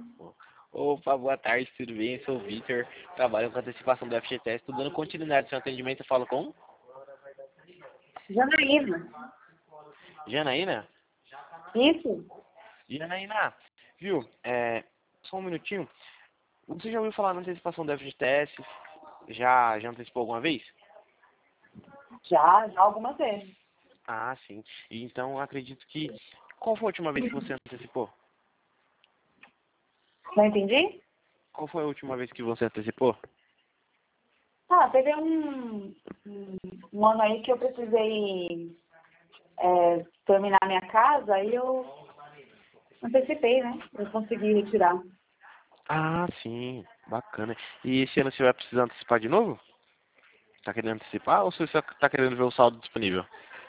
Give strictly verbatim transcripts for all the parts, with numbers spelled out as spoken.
Opa, boa tarde, tudo bem? Eu sou o Vitor, trabalho com antecipação do F G T S, estou dando continuidade ao seu atendimento. Eu falo com Janaína. Janaína? Isso? Janaína, viu? É, só um minutinho. Você já ouviu falar na antecipação do F G T S? Já, já antecipou alguma vez? Já, já algumas vezes. Ah, sim. Então, acredito que... Qual foi a última vez que você antecipou? Não entendi? Qual foi a última vez que você antecipou? Ah, teve um, um, um ano aí que eu precisei é, terminar minha casa e eu antecipei, né? Eu consegui retirar. Ah, sim. Bacana. E esse ano você vai precisar antecipar de novo? Tá querendo antecipar ou você só tá querendo ver o saldo disponível?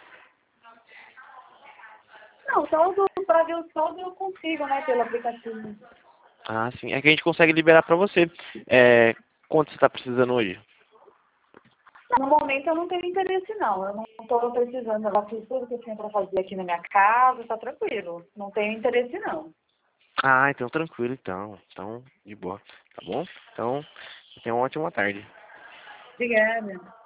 Não, saldo, para ver o saldo eu consigo, né? Pelo aplicativo. Ah, sim. É que a gente consegue liberar pra você. É, quanto você tá precisando hoje? No momento eu não tenho interesse, não. Eu não estou precisando. Eu já fiz tudo que eu tinha para fazer aqui na minha casa, tá tranquilo. Não tenho interesse, não. Ah, então tranquilo, então. Então, de boa. Tá bom? Então, tenha uma ótima tarde. Obrigada.